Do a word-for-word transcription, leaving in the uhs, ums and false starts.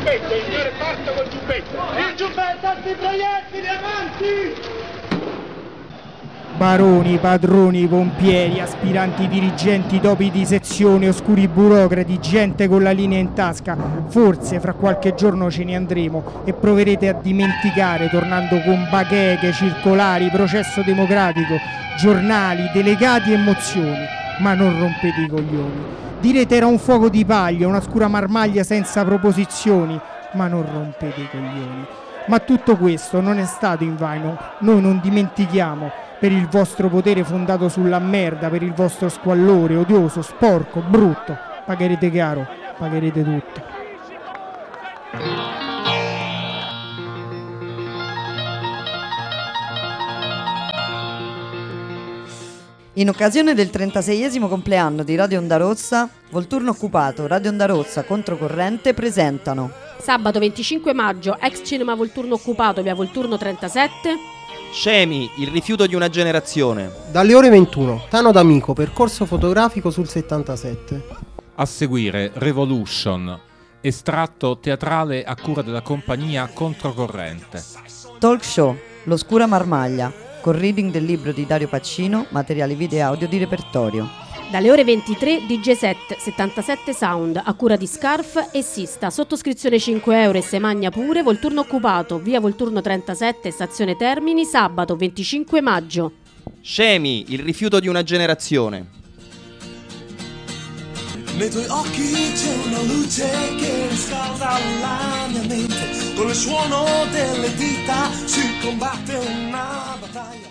giubbetto, il signore parto col giubbetto. Il giubbetto antiproiettili, avanti! Baroni, padroni, pompieri, aspiranti dirigenti, topi di sezione, oscuri burocrati, gente con la linea in tasca. Forse fra qualche giorno ce ne andremo e proverete a dimenticare, tornando con bacheche, circolari, processo democratico, giornali, delegati e mozioni. Ma non rompete i coglioni. Direte era un fuoco di paglia, una scura marmaglia senza proposizioni. Ma non rompete i coglioni. Ma tutto questo non è stato invano. Noi non dimentichiamo. Per il vostro potere fondato sulla merda, per il vostro squallore odioso, sporco, brutto. Pagherete caro, pagherete tutto. In occasione del trentaseiesimo compleanno di Radio Onda Rossa, Volturno Occupato, Radio Onda Rossa Controcorrente presentano sabato venticinque maggio, ex cinema Volturno Occupato, via Volturno trentasette. Scemi, il rifiuto di una generazione. Dalle ore ventuno, Tano d'Amico, percorso fotografico sul settantasette. A seguire Revolution, estratto teatrale a cura della compagnia Controcorrente. Talk Show, L'Oscura Marmaglia, con reading del libro di Dario Pacino, materiali video e audio di repertorio. Dalle ore ventitré D J set settantasette Sound a cura di Scarf e Sista, sottoscrizione cinque euro e se magna pure. Volturno Occupato, via Volturno trentasette, stazione Termini, sabato venticinque maggio. Scemi, il rifiuto di una generazione. Nei tuoi occhi c'è una luce che riscalda la mia mente, con il suono delle dita si combatte una battaglia.